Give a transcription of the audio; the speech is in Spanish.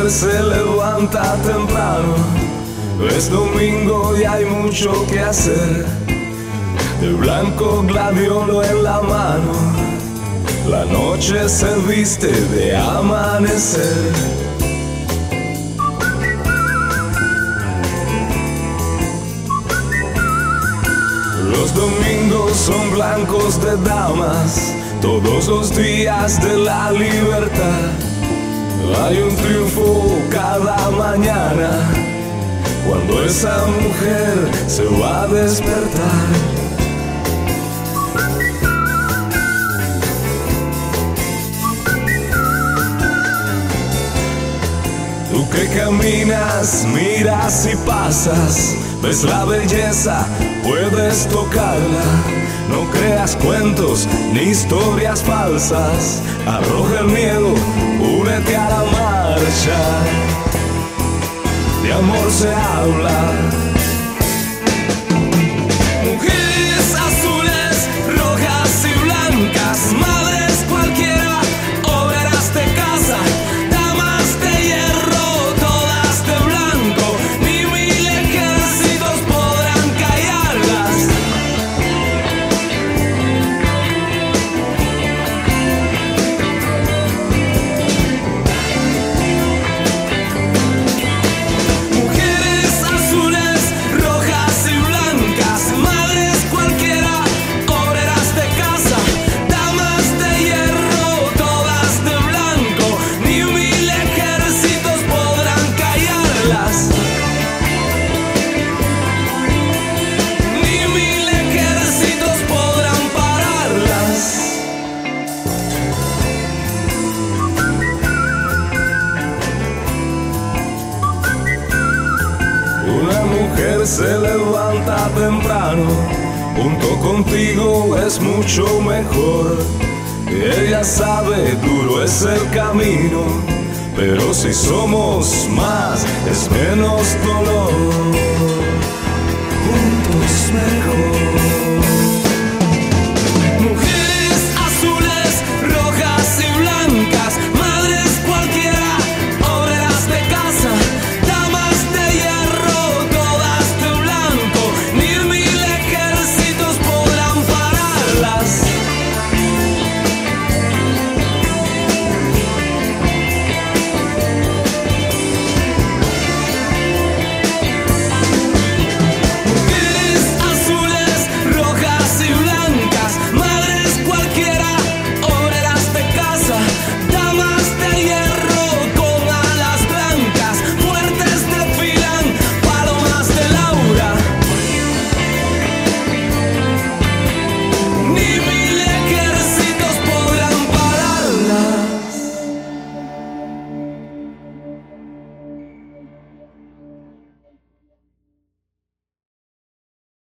mujer se levanta temprano. Es domingo y hay mucho que hacer. De blanco gladiolo en la mano, la noche se viste de amanecer. Los domingos son blancos de damas, todos los días de la libertad. Hay un triunfo cada mañana, cuando esa mujer se va a despertar. Tú que caminas, miras y pasas, ves la belleza, puedes tocarla. No creas cuentos ni historias falsas, arroja el miedo, únete a la marcha. De amor se habla. Mujeres azules, rojas y blancas, madres cualquiera, obreras de casa, damas de hierro, todas de blanco, ni mil ejércitos podrán callarlas. Mujeres azules, rojas y blancas, madres cualquiera, obreras de casa, damas de hierro, todas de blanco, ni mil ejércitos podrán callarlas. Ni mil ejércitos podrán pararlas. Una mujer se levanta temprano, junto contigo es mucho mejor. Ella sabe, duro es el camino, pero si somos más, es menos dolor. Juntos mejor.